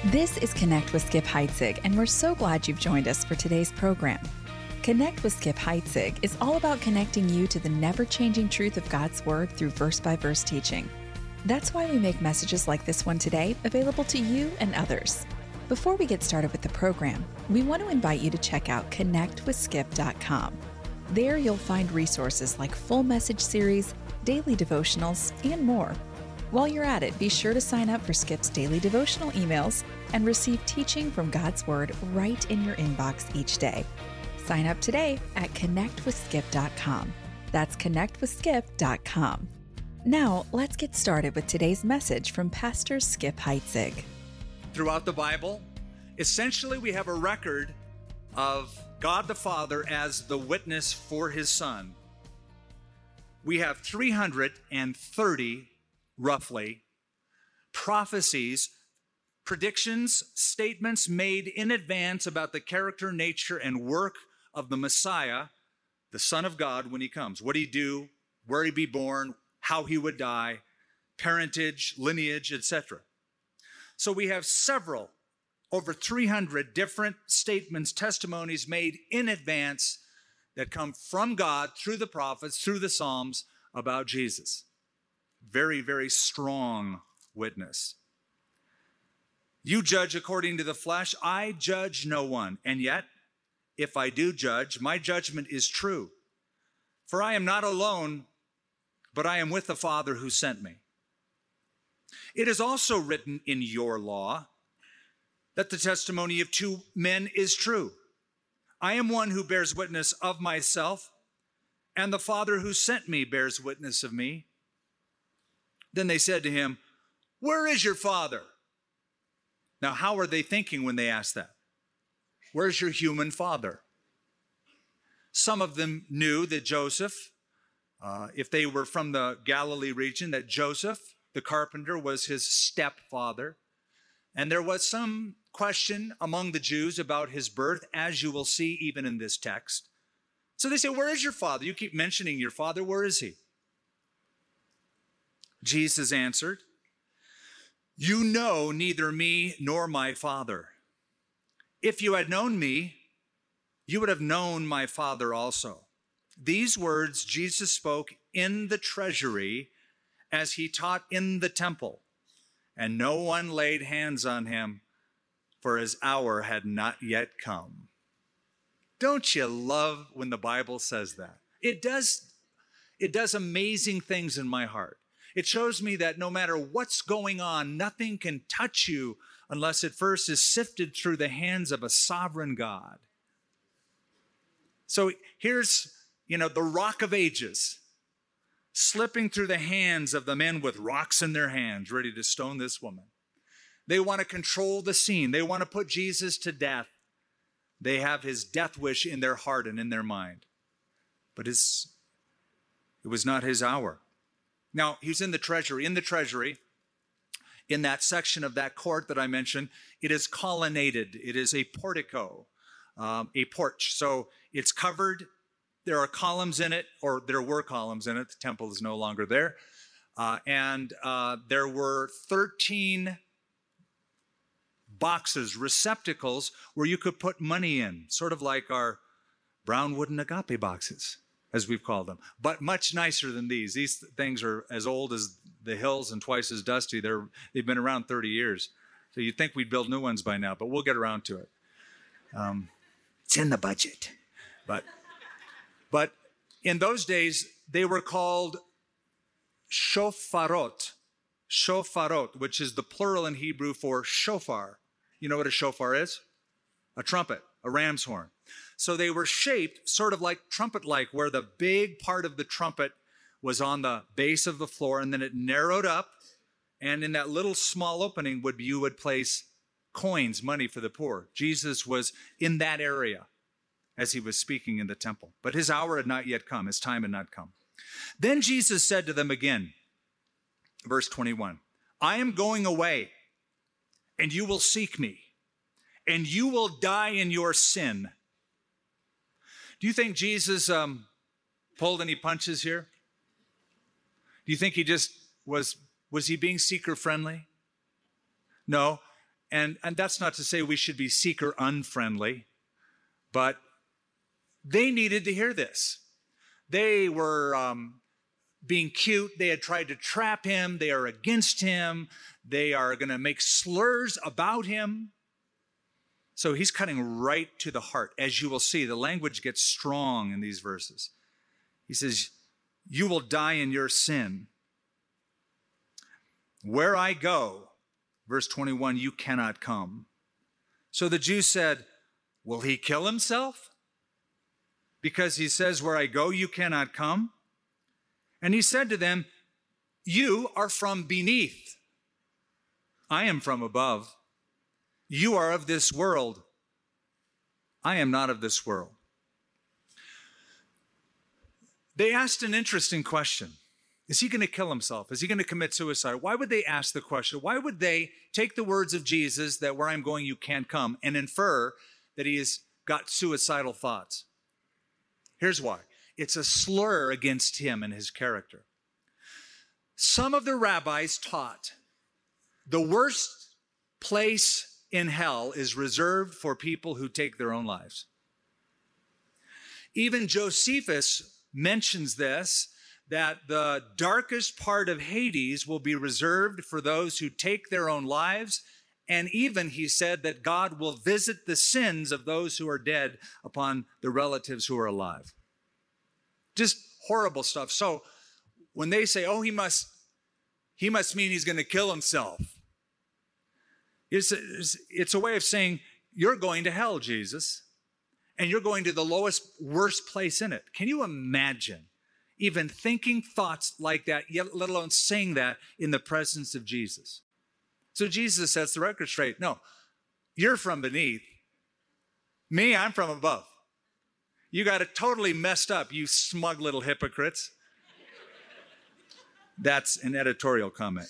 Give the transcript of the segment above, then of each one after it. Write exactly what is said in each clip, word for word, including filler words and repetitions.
This is Connect with Skip Heitzig, and we're so glad you've joined us for today's program. Connect with Skip Heitzig is all about connecting you to the never-changing truth of God's Word through verse-by-verse teaching. That's why we make messages like this one today available to you and others. Before we get started with the program, we want to invite you to check out connect with skip dot com. There you'll find resources like full message series, daily devotionals, and more. While you're at it, be sure to sign up for Skip's daily devotional emails and receive teaching from God's Word right in your inbox each day. Sign up today at connect with skip dot com. That's connect with skip dot com. Now, let's get started with today's message from Pastor Skip Heitzig. Throughout the Bible, essentially we have a record of God the Father as the witness for His Son. We have three hundred thirty, roughly, prophecies, predictions, statements made in advance about the character, nature, and work of the Messiah, the Son of God, when He comes. What He'd do, where He'd be born, how He would die, parentage, lineage, et cetera. So we have several, over three hundred different statements, testimonies made in advance that come from God through the prophets, through the Psalms about Jesus. Very, very strong witness. You judge according to the flesh. I judge no one. And yet, if I do judge, my judgment is true. For I am not alone, but I am with the Father who sent me. It is also written in your law that the testimony of two men is true. I am one who bears witness of myself, and the Father who sent me bears witness of me. Then they said to him, "Where is your Father?" Now, how are they thinking when they ask that? Where's your human father? Some of them knew that Joseph, uh, if they were from the Galilee region, that Joseph, the carpenter, was his stepfather. And there was some question among the Jews about his birth, as you will see even in this text. So they say, "Where is your father? You keep mentioning your father. Where is he?" Jesus answered, "You know neither me nor my Father. If you had known me, you would have known my Father also." These words Jesus spoke in the treasury as he taught in the temple, and no one laid hands on him, for his hour had not yet come. Don't you love when the Bible says that? It does, it does amazing things in my heart. It shows me that no matter what's going on, nothing can touch you unless it first is sifted through the hands of a sovereign God. So here's, you know, the Rock of Ages slipping through the hands of the men with rocks in their hands, ready to stone this woman. They want to control the scene. They want to put Jesus to death. They have his death wish in their heart and in their mind. But it's, it was not his hour. Now, he's in the treasury. In the treasury, in that section of that court that I mentioned, it is colonnaded. It is a portico, um, a porch. So it's covered. There are columns in it, or there were columns in it. The temple is no longer there. Uh, and uh, there were thirteen boxes, receptacles, where you could put money in, sort of like our brown wooden agape boxes, as we've called them, but much nicer than these. These things are as old as the hills and twice as dusty. They're, they've been around thirty years. So you'd think we'd build new ones by now, but we'll get around to it. Um, it's in the budget. But, but in those days, they were called shofarot, shofarot, which is the plural in Hebrew for shofar. You know what a shofar is? A trumpet, a ram's horn. So they were shaped sort of like trumpet-like, where the big part of the trumpet was on the base of the floor, and then it narrowed up, and in that little small opening would you would place coins, money for the poor. Jesus was in that area as he was speaking in the temple. But his hour had not yet come. His time had not come. Then Jesus said to them again, verse twenty-one, "I am going away, and you will seek me, and you will die in your sin." Do you think Jesus um, pulled any punches here? Do you think he just was, was he being seeker friendly? No. And, and that's not to say we should be seeker unfriendly, but they needed to hear this. They were um, being cute. They had tried to trap him. They are against him. They are going to make slurs about him. So he's cutting right to the heart. As you will see, the language gets strong in these verses. He says, you will die in your sin. Where I go, verse twenty-one, you cannot come. So the Jews said, will he kill himself? Because he says, where I go, you cannot come. And he said to them, you are from beneath. I am from above. You are of this world. I am not of this world. They asked an interesting question. Is he going to kill himself? Is he going to commit suicide? Why would they ask the question? Why would they take the words of Jesus that where I'm going, you can't come, and infer that he has got suicidal thoughts? Here's why. It's a slur against him and his character. Some of the rabbis taught the worst place in hell is reserved for people who take their own lives. Even Josephus mentions this, that the darkest part of Hades will be reserved for those who take their own lives. And even he said that God will visit the sins of those who are dead upon the relatives who are alive. Just horrible stuff. So when they say, oh, he must, he must mean he's going to kill himself. It's a, it's a way of saying, you're going to hell, Jesus. And you're going to the lowest, worst place in it. Can you imagine even thinking thoughts like that, yet let alone saying that in the presence of Jesus? So Jesus sets the record straight. No, you're from beneath. Me, I'm from above. You got it totally messed up, you smug little hypocrites. That's an editorial comment.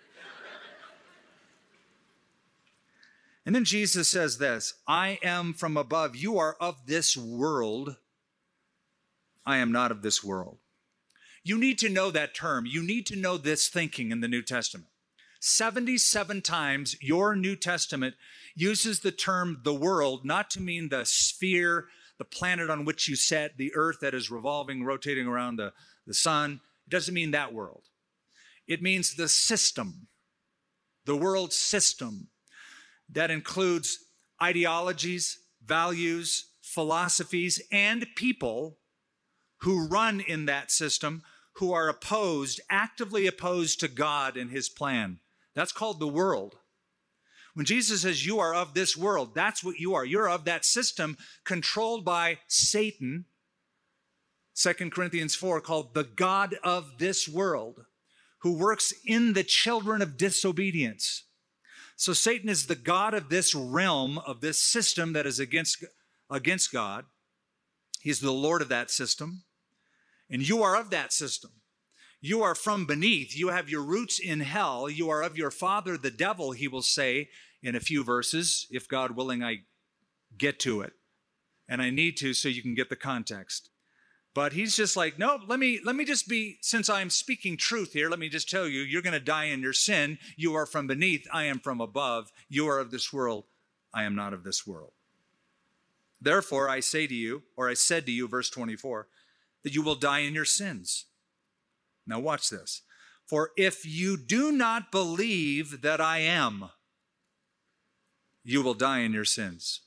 And then Jesus says this, I am from above. You are of this world. I am not of this world. You need to know that term. You need to know this thinking in the New Testament. seventy-seven times your New Testament uses the term the world, not to mean the sphere, the planet on which you sit, the earth that is revolving, rotating around the, the sun. It doesn't mean that world. It means the system, the world system. That includes ideologies, values, philosophies, and people who run in that system who are opposed, actively opposed to God and his plan. That's called the world. When Jesus says you are of this world, that's what you are. You're of that system controlled by Satan, Second Corinthians four, called the God of this world, who works in the children of disobedience. So Satan is the God of this realm, of this system that is against, against God. He's the Lord of that system. And you are of that system. You are from beneath. You have your roots in hell. You are of your father, the devil, he will say in a few verses, if God willing, I get to it. And I need to so you can get the context. But he's just like, no, let me, let me just be, since I'm speaking truth here, let me just tell you, you're going to die in your sin. You are from beneath. I am from above. You are of this world. I am not of this world. Therefore, I say to you, or I said to you, verse twenty-four, that you will die in your sins. Now watch this. For if you do not believe that I am, you will die in your sins.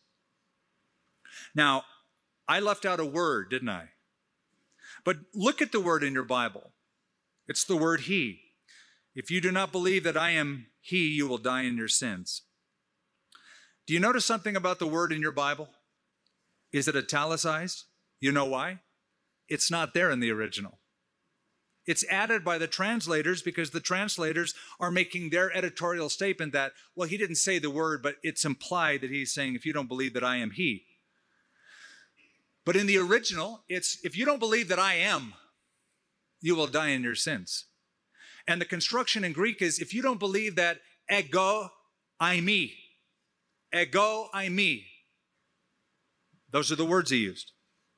Now, I left out a word, didn't I? But look at the word in your Bible. It's the word he. If you do not believe that I am he, you will die in your sins. Do you notice something about the word in your Bible? Is it italicized? You know why? It's not there in the original. It's added by the translators because the translators are making their editorial statement that, well, he didn't say the word, but it's implied that he's saying, if you don't believe that I am he. But in the original, it's, if you don't believe that I am, you will die in your sins. And the construction in Greek is, if you don't believe that ego eimi, ego eimi. Those are the words he used.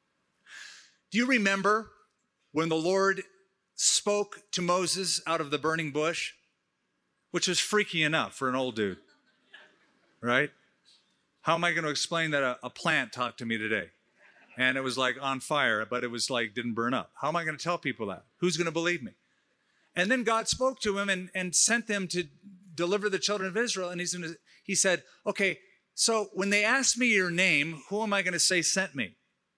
Do you remember when the Lord spoke to Moses out of the burning bush? Which was freaky enough for an old dude. right? How am I going to explain that a, a plant talked to me today? And it was like on fire, but it was like didn't burn up. How am I going to tell people that? Who's going to believe me? And then God spoke to him and, and sent them to deliver the children of Israel. And he's gonna, he said, okay, so when they ask me your name, who am I going to say sent me?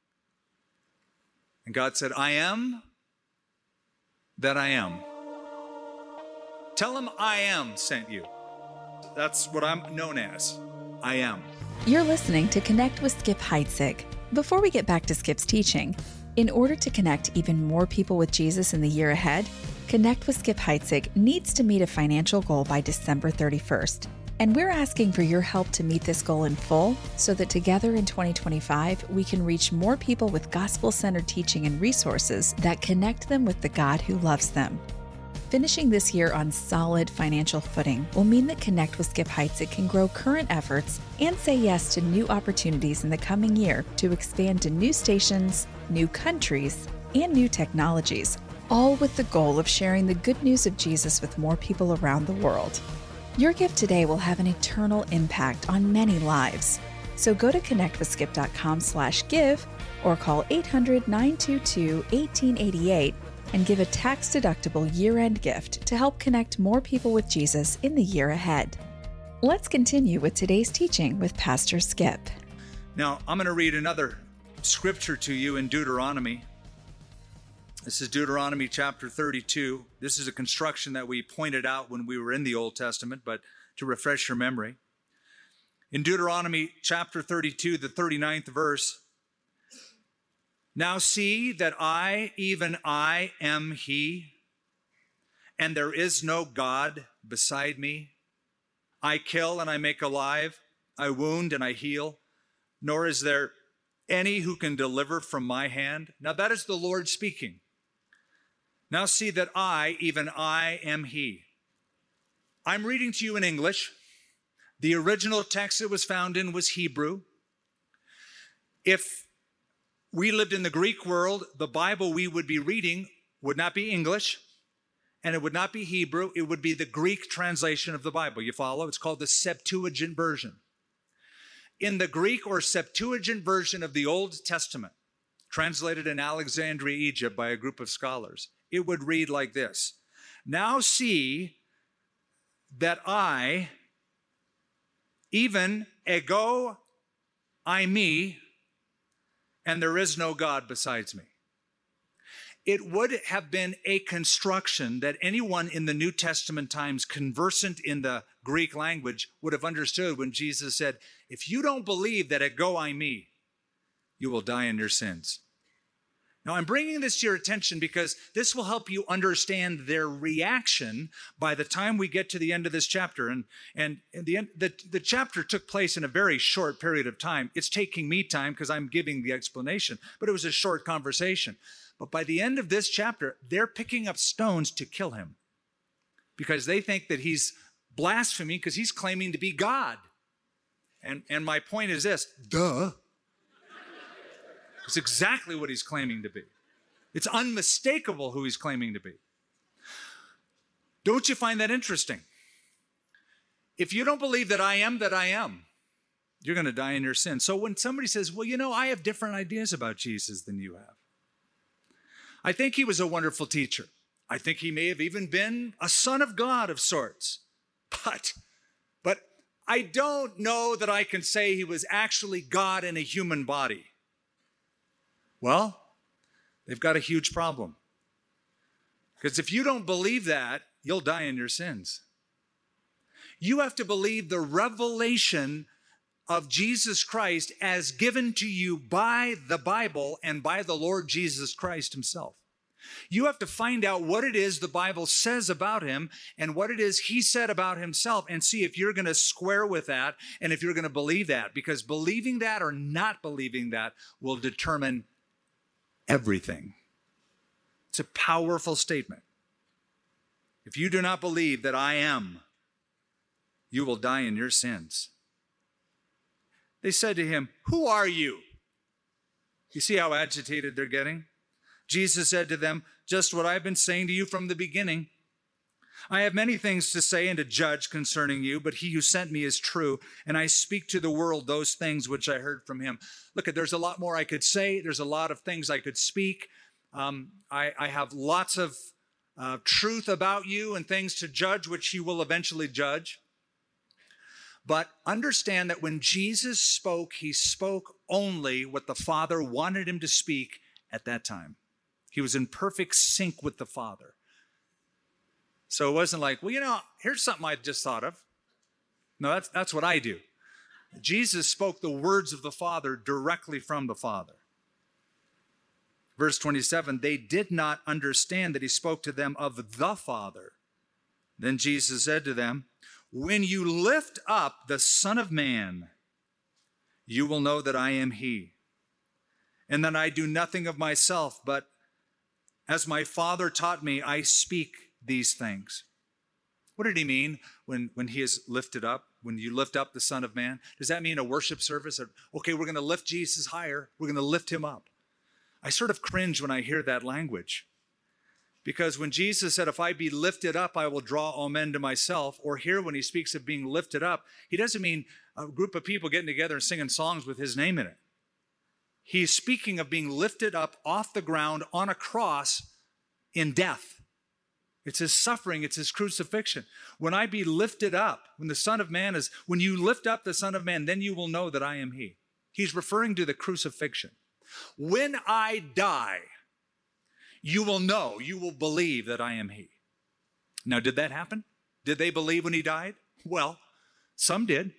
And God said, I am that I am. Tell them I am sent you. That's what I'm known as. I am. You're listening to Connect with Skip Heitzig. Before we get back to Skip's teaching, in order to connect even more people with Jesus in the year ahead, Connect with Skip Heitzig needs to meet a financial goal by December thirty-first. And we're asking for your help to meet this goal in full so that together in twenty twenty-five, we can reach more people with gospel-centered teaching and resources that connect them with the God who loves them. Finishing this year on solid financial footing will mean that Connect with Skip Heitzig can grow current efforts and say yes to new opportunities in the coming year to expand to new stations, new countries, and new technologies, all with the goal of sharing the good news of Jesus with more people around the world. Your gift today will have an eternal impact on many lives. So go to connectwithskip.com slash give or call eight hundred, nine two two, one eight eight eight and give a tax-deductible year-end gift to help connect more people with Jesus in the year ahead. Let's continue with today's teaching with Pastor Skip. Now, I'm going to read another scripture to you in Deuteronomy. This is Deuteronomy chapter thirty-two. This is a construction that we pointed out when we were in the Old Testament, but to refresh your memory. In Deuteronomy chapter thirty-two, the thirty-ninth verse, now see that I, even I, am He, and there is no God beside me. I kill and I make alive, I wound and I heal, nor is there any who can deliver from my hand. Now that is the Lord speaking. Now see that I, even I, am He. I'm reading to you in English. The original text it was found in was Hebrew. If we lived in the Greek world, the Bible we would be reading would not be English, and it would not be Hebrew. It would be the Greek translation of the Bible. You follow? It's called the Septuagint version. In the Greek or Septuagint version of the Old Testament, translated in Alexandria, Egypt by a group of scholars, it would read like this. Now see that I, even ego eimi, and there is no God besides me. It would have been a construction that anyone in the New Testament times conversant in the Greek language would have understood when Jesus said, if you don't believe that ego eimi, you will die in your sins. Now, I'm bringing this to your attention because this will help you understand their reaction by the time we get to the end of this chapter. And, and the, end, the, the chapter took place in a very short period of time. It's taking me time because I'm giving the explanation, but it was a short conversation. But by the end of this chapter, they're picking up stones to kill him because they think that he's blaspheming because he's claiming to be God. And, and my point is this, duh. It's exactly what he's claiming to be. It's unmistakable who he's claiming to be. Don't you find that interesting? If you don't believe that I am that I am, you're going to die in your sin. So when somebody says, well, you know, I have different ideas about Jesus than you have. I think he was a wonderful teacher. I think he may have even been a son of God of sorts. But, but I don't know that I can say he was actually God in a human body. Well, they've got a huge problem. Because if you don't believe that, you'll die in your sins. You have to believe the revelation of Jesus Christ as given to you by the Bible and by the Lord Jesus Christ himself. You have to find out what it is the Bible says about him and what it is he said about himself and see if you're going to square with that and if you're going to believe that. Because believing that or not believing that will determine everything. It's a powerful statement. If you do not believe that I am, you will die in your sins. They said to him, who are you? You see how agitated they're getting? Jesus said to them, just what I've been saying to you from the beginning. I have many things to say and to judge concerning you, but he who sent me is true, and I speak to the world those things which I heard from him. Look, there's a lot more I could say. There's a lot of things I could speak. Um, I, I have lots of uh, truth about you and things to judge, which he will eventually judge. But understand that when Jesus spoke, he spoke only what the Father wanted him to speak at that time. He was in perfect sync with the Father. So it wasn't like, well, you know, here's something I just thought of. No, that's, that's what I do. Jesus spoke the words of the Father directly from the Father. Verse twenty-seven, they did not understand that he spoke to them of the Father. Then Jesus said to them, when you lift up the Son of Man, you will know that I am he, and that I do nothing of myself, but as my Father taught me, I speak these things. What did he mean when, when he is lifted up? When you lift up the Son of Man? Does that mean a worship service? Or, okay, we're going to lift Jesus higher. We're going to lift him up. I sort of cringe when I hear that language. Because when Jesus said, if I be lifted up, I will draw all men to myself. Or here when he speaks of being lifted up, he doesn't mean a group of people getting together and singing songs with his name in it. He's speaking of being lifted up off the ground on a cross in death. It's his suffering. It's his crucifixion. When I be lifted up, when the Son of Man is, when you lift up the Son of Man, then you will know that I am he. He's referring to the crucifixion. When I die, you will know, you will believe that I am he. Now, did that happen? Did they believe when he died? Well, some did.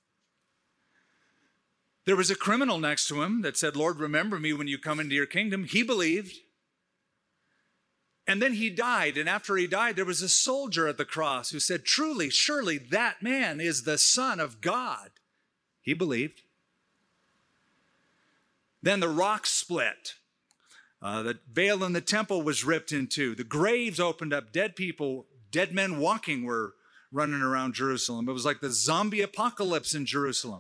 There was a criminal next to him that said, Lord, remember me when you come into your kingdom. He believed. And then he died. And after he died, there was a soldier at the cross who said, truly, surely that man is the Son of God. He believed. Then the rock split. Uh, the veil in the temple was ripped in two. The graves opened up. Dead people, dead men walking were running around Jerusalem. It was like the zombie apocalypse in Jerusalem.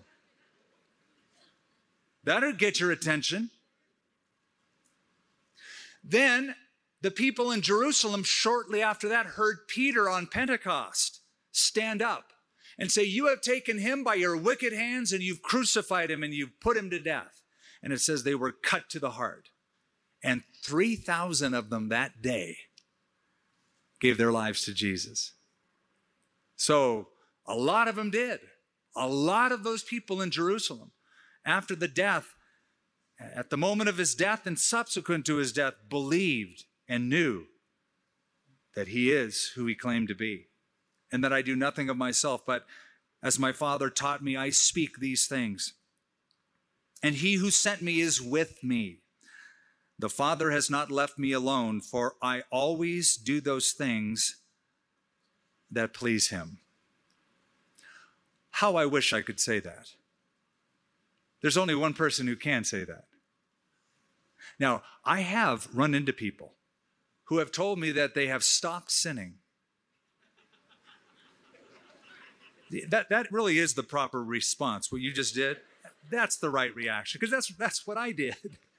That'd get your attention. Then the people in Jerusalem shortly after that heard Peter on Pentecost stand up and say, you have taken him by your wicked hands and you've crucified him and you've put him to death. And it says they were cut to the heart. And three thousand of them that day gave their lives to Jesus. So a lot of them did. A lot of those people in Jerusalem, after the death, at the moment of his death and subsequent to his death, believed and knew that he is who he claimed to be, and that I do nothing of myself, but as my Father taught me, I speak these things. And he who sent me is with me. The Father has not left me alone, for I always do those things that please him. How I wish I could say that. There's only one person who can say that. Now, I have run into people who have told me that they have stopped sinning. That, that really is the proper response, what you just did. That's the right reaction, because that's, that's what I did.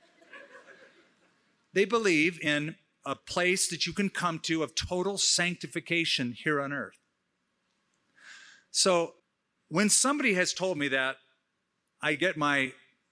They believe in a place that you can come to of total sanctification here on earth. So when somebody has told me that, I get my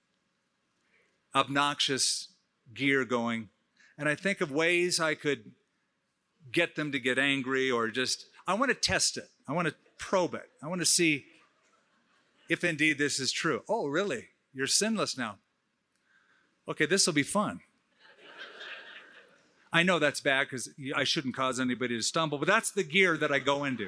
obnoxious gear going, and I think of ways I could get them to get angry, or just, I want to test it. I want to probe it. I want to see if indeed this is true. Oh, really? You're sinless now. Okay, this will be fun. I know that's bad because I shouldn't cause anybody to stumble, but that's the gear that I go into.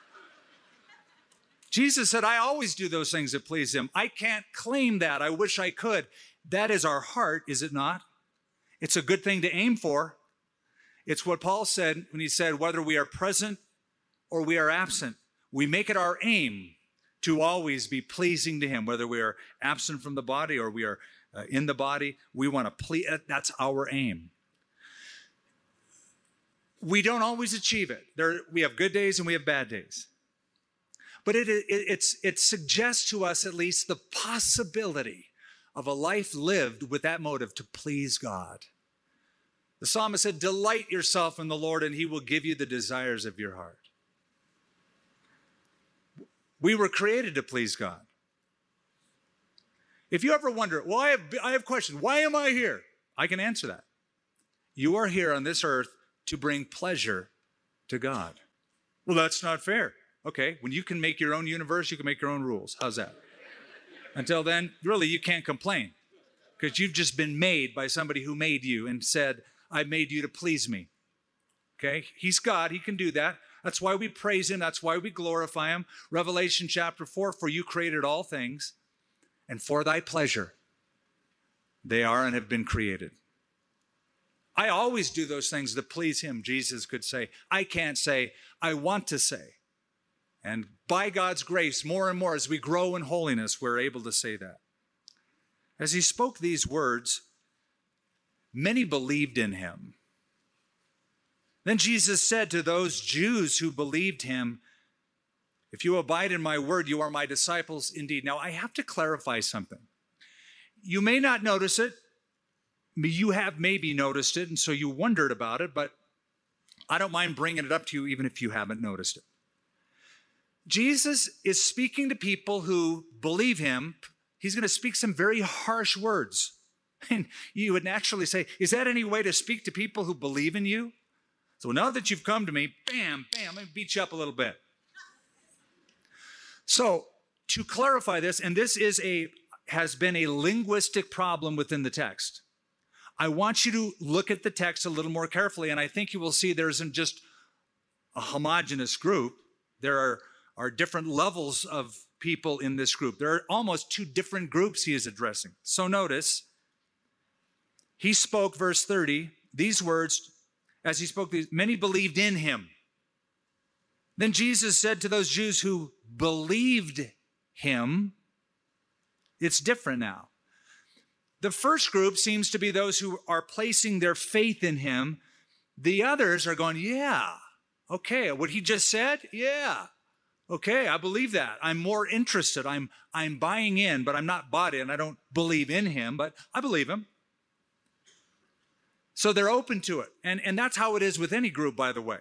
Jesus said, I always do those things that please him. I can't claim that. I wish I could. That is our heart, is it not? It's a good thing to aim for. It's what Paul said when he said, whether we are present or we are absent, we make it our aim to always be pleasing to him. Whether we are absent from the body or we are uh, in the body, we want to please. That's our aim. We don't always achieve it. There, we have good days and we have bad days. But it, it, it's, it suggests to us at least the possibility of a life lived with that motive to please God. The psalmist said, delight yourself in the Lord and he will give you the desires of your heart. We were created to please God. If you ever wonder, well, I have, I have questions. Why am I here? I can answer that. You are here on this earth to bring pleasure to God. Well, that's not fair. Okay, when you can make your own universe, you can make your own rules. How's that? Until then, really, you can't complain because you've just been made by somebody who made you and said, I made you to please me. Okay, he's God. He can do that. That's why we praise him. That's why we glorify him. Revelation chapter four, for you created all things, and for thy pleasure they are and have been created. I always do those things that please him, Jesus could say. I can't say, I want to say. And by God's grace, more and more as we grow in holiness, we're able to say that. As he spoke these words, many believed in him. Then Jesus said to those Jews who believed him, if you abide in my word, you are my disciples indeed. Now, I have to clarify something. You may not notice it. You have maybe noticed it, and so you wondered about it, but I don't mind bringing it up to you even if you haven't noticed it. Jesus is speaking to people who believe him. He's going to speak some very harsh words. And you would naturally say, is that any way to speak to people who believe in you? So now that you've come to me, bam, bam, let me beat you up a little bit. So to clarify this, and this is a has been a linguistic problem within the text. I want you to look at the text a little more carefully, and I think you will see there isn't just a homogeneous group. There are, are different levels of people in this group. There are almost two different groups he is addressing. So notice, he spoke, verse thirty, these words, as he spoke these, many believed in him. Then Jesus said to those Jews who believed him, it's different now. The first group seems to be those who are placing their faith in him. The others are going, yeah, okay, what he just said, yeah, okay, I believe that. I'm more interested. I'm, I'm buying in, but I'm not bought in. I don't believe in him, but I believe him. So they're open to it. And, and that's how it is with any group, by the way.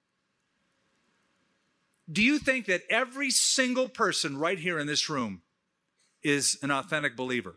Do you think that every single person right here in this room is an authentic believer?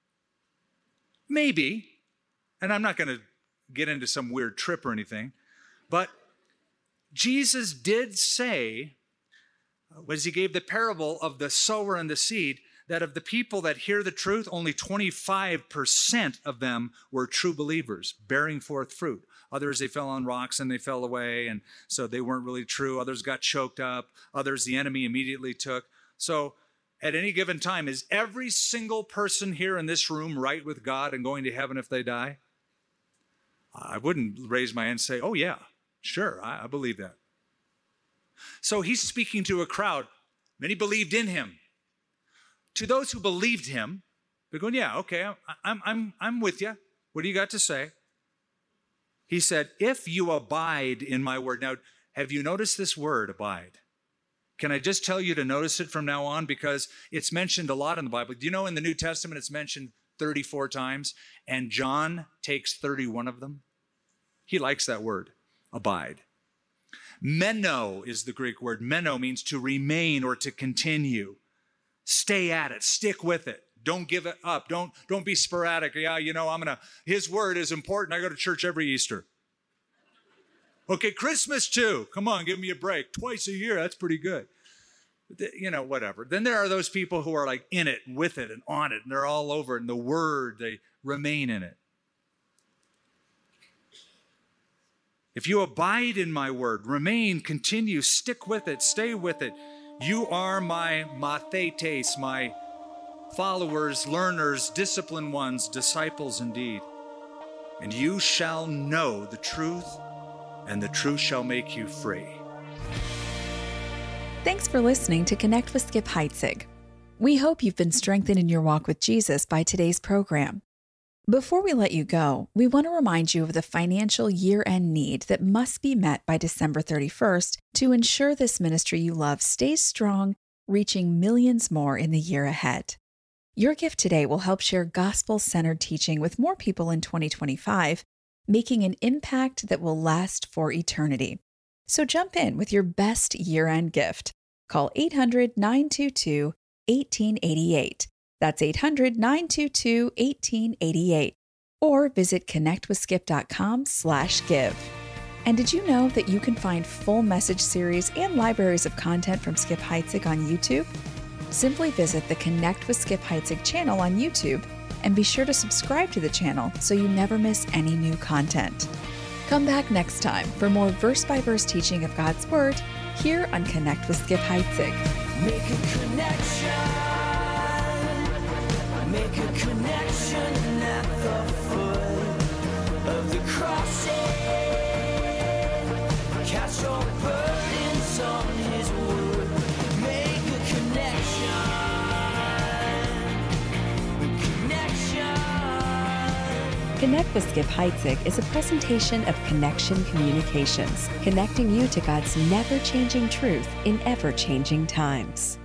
Maybe, and I'm not going to get into some weird trip or anything, but Jesus did say, as he gave the parable of the sower and the seed, that of the people that hear the truth, only twenty-five percent of them were true believers, bearing forth fruit. Others, they fell on rocks and they fell away, and so they weren't really true. Others got choked up. Others, the enemy immediately took. So at any given time, is every single person here in this room right with God and going to heaven if they die? I wouldn't raise my hand and say, oh yeah, sure, I, I believe that. So he's speaking to a crowd. Many believed in him. To those who believed him, they're going, yeah, okay, I'm, I'm, I'm with you. What do you got to say? He said, if you abide in my word. Now, have you noticed this word, abide? Can I just tell you to notice it from now on? Because it's mentioned a lot in the Bible. Do you know in the New Testament it's mentioned thirty-four times, and John takes thirty-one of them? He likes that word, abide. Meno is the Greek word. Meno means to remain or to continue. Stay at it. Stick with it. Don't give it up. Don't, don't be sporadic. Yeah, you know, I'm going to, his word is important. I go to church every Easter. Okay, Christmas too. Come on, give me a break. Twice a year, that's pretty good. You know, whatever. Then there are those people who are like in it, with it, and on it, and they're all over it. And the word, they remain in it. If you abide in my word, remain, continue, stick with it, stay with it. You are my mathetes, my followers, learners, disciplined ones, disciples indeed. And you shall know the truth, and the truth shall make you free. Thanks for listening to Connect with Skip Heitzig. We hope you've been strengthened in your walk with Jesus by today's program. Before we let you go, we want to remind you of the financial year-end need that must be met by December thirty-first to ensure this ministry you love stays strong, reaching millions more in the year ahead. Your gift today will help share gospel-centered teaching with more people in twenty twenty-five, making an impact that will last for eternity. So jump in with your best year-end gift. Call eight hundred, nine two two, one eight eight eight. That's eight hundred, nine two two, one eight eight eight. Or visit connectwithskip.com slash give. And did you know that you can find full message series and libraries of content from Skip Heitzig on YouTube? Simply visit the Connect with Skip Heitzig channel on YouTube and be sure to subscribe to the channel so you never miss any new content. Come back next time for more verse-by-verse teaching of God's Word here on Connect with Skip Heitzig. Make a connection. Make a connection at the foot of the cross. Cast your burdens on His word. Make a connection. Connection. Connect with Skip Heitzig is a presentation of Connection Communications, connecting you to God's never-changing truth in ever-changing times.